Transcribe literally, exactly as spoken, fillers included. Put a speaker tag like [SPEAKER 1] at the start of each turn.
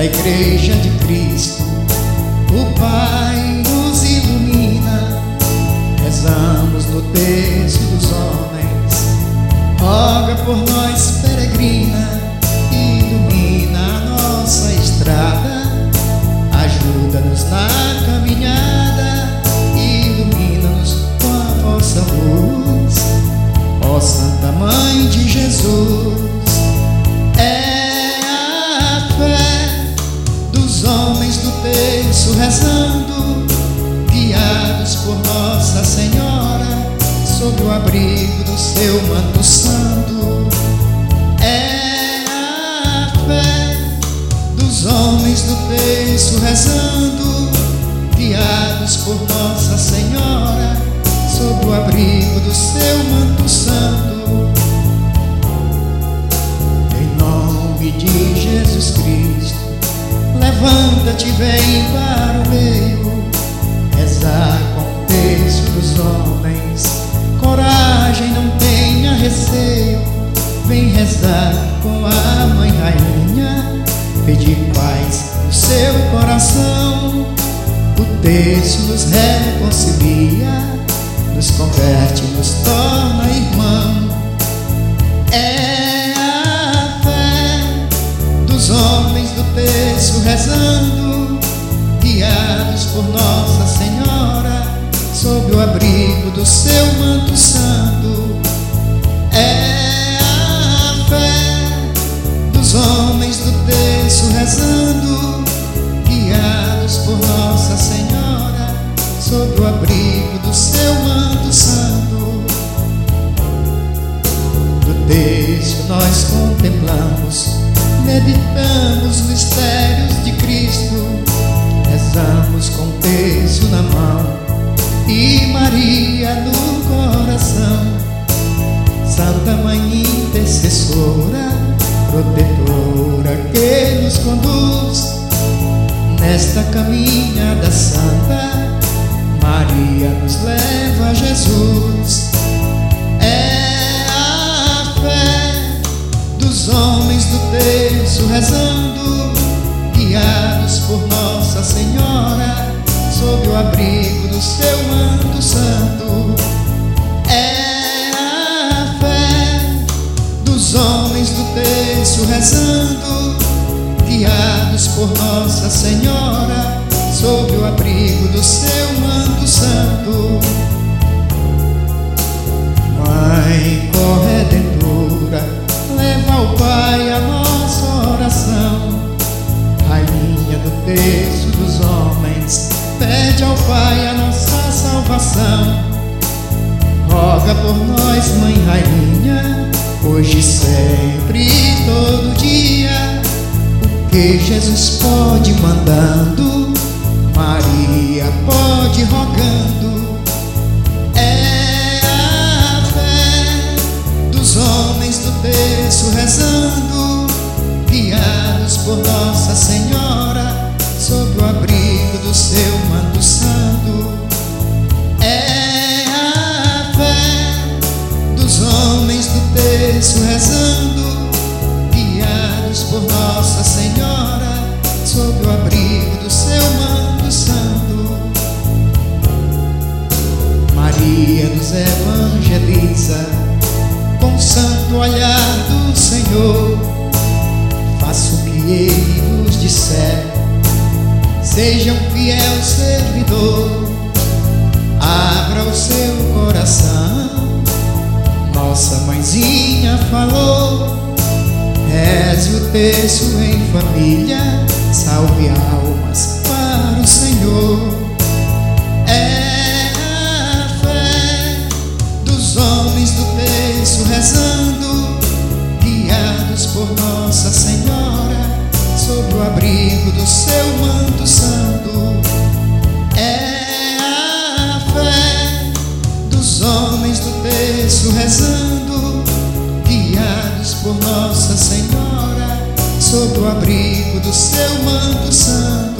[SPEAKER 1] da Igreja de Cristo, o Pai nos ilumina. Rezamos no terço dos homens, roga por nós, peregrina, ilumina a nossa estrada, ajuda-nos na caminhada, ilumina-nos com a vossa luz, ó Santa Mãe de Jesus. É a fé dos homens do terço rezando, guiados por Nossa Senhora, sob o abrigo do seu manto santo. É a fé dos homens do terço rezando, guiados por Nossa Senhora, sob o abrigo do seu manto santo. Em nome de Jesus Cristo, levanta-te, vem para o meio, rezar com o terço dos homens, coragem, não tenha receio, vem rezar com a Mãe Rainha, pedir paz no seu coração. O terço nos reconcilia, nos converte, nos torna irmão. É a fé dos homens do terço rezando, guiados por Nossa Senhora, sob o abrigo do seu manto santo. É a fé dos homens do terço rezando, guiados por Nossa Senhora, sob o abrigo do seu manto santo. Do terço nós contemplamos, meditamos os mistérios de Cristo, rezamos com o terço na mão e Maria no coração. Santa Mãe intercessora, protetora que nos conduz nesta caminhada santa, Maria nos leva a Jesus. É a fé dos homens do terço rezando, guiados por Nossa Senhora, sob o abrigo do seu manto santo. É a fé dos homens do terço rezando, guiados por Nossa Senhora, sob o abrigo do seu manto santo. Mãe corredentora, leva ao Pai a nossa oração. Rainha do terço dos homens, pede ao Pai a nossa salvação. Roga por nós, Mãe Rainha, hoje, sempre e todo dia. O que Jesus pode mandando, Maria pode rogando. É a fé dos homens do terço rezando, guiados por Nossa Senhora, sob o abrigo do seu manto santo. É a fé dos homens do terço rezando, guiados por Nossa Senhora, sob o abrigo do seu manto santo. Maria nos evangeliza com o santo olhar do Senhor. Faça o que Ele vos disser, seja um fiel servidor. Abra o seu coração, nossa mãezinha falou. Reze o terço em família, salve almas para o Senhor. É a fé dos homens do terço rezando, guiados por Nossa Senhora, sob o abrigo do seu manto santo. É a fé dos homens do terço rezando, guiados por Nossa Senhora, sob o abrigo do seu manto santo.